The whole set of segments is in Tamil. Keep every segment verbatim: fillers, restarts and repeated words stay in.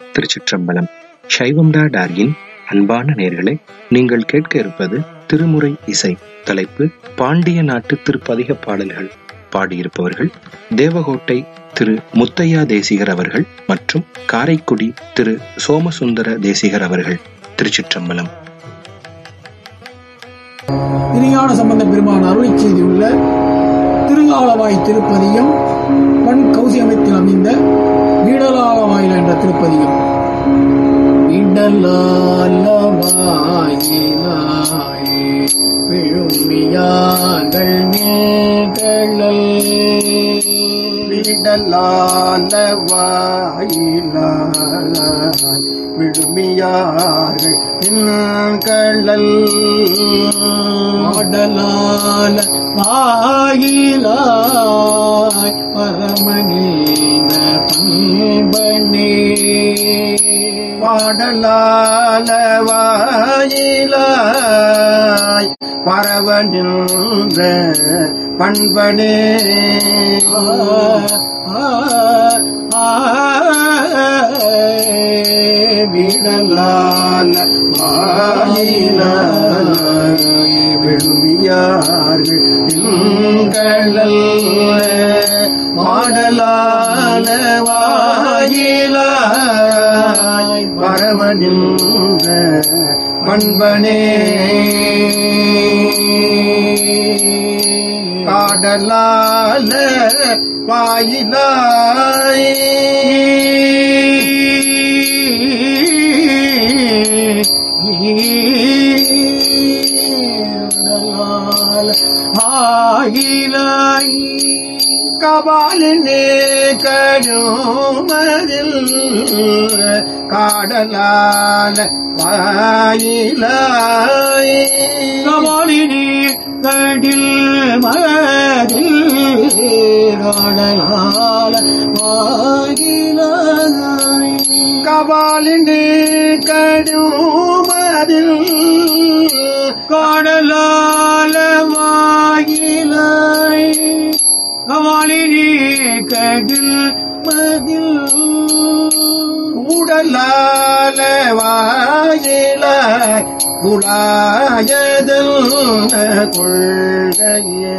திருச்சிற்றம்பலம். சைவம்டா டார்கின் அன்பான நேயர்களே, நீங்கள் கேட்க இருப்பது திருமுறை இசை. தலைப்பு பாண்டிய நாட்டு திருப்பதிக பாடல்கள். பாடியிருப்பவர்கள் தேவகோட்டை திரு முத்தையா தேசிகர் அவர்கள் மற்றும் காரைக்குடி திரு சோமசுந்தர தேசிகர் அவர்கள். திருச்சிற்றம்பலம். திருஞான சம்பந்த பெருமான் அருளி செய்தியுள்ள திருநாளவாய் திருப்பதியம் பண் கௌசியமத்தில் அமைந்த வீடலாளவாயில் என்ற திருப்பதியம். விழுமியார்கள் நீங்களல் விடலாளவாயிலாய் விழுமியார்கள் நீங்களல் ஆடலால வாயிலாய் பரமனிந்த பண்பனே பாடலால வாயிலாய் பரவனின்ற பண்பனே விடலால வாயிலாய் விழுமியார்கள் நீங்களல் மாடலால வாயிலாய் பரவனின்ற பண்பனே காடலால வாயிலாய் ஆயிலாய் கபாலினே கடுமதில் காடலால வாயிலாய் கபாலினே கடில் மதில் காடலால வாயிலாய் கபாலினே கடுமதில் காடலால வாயிலாய் கவாலினே கடில் மதில் கூடலால வாயிலாய் குழாயதல் கொள்கையே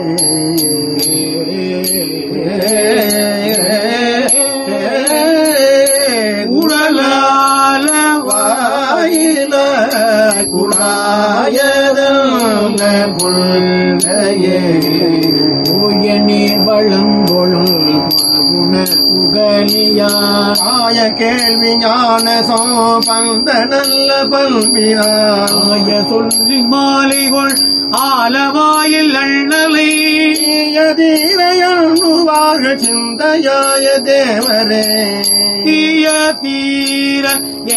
கூடலால வாயிலாய் குழாயதல் கொள்கையே ஓய நீர் வளங்கொழும் குண புகழியார் ஆய கேள்வி ஞான சோபந்த நல்ல பல்வினாய சொல்லி மாலைகொள் ஆலவாயில் அண்ணலை தீரையண்ணுவார்கள் சிந்தையாய தேவரே தீய தீர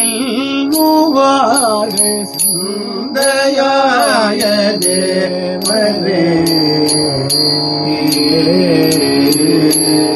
எல்வார்கள் சிந்தையாய தேவரே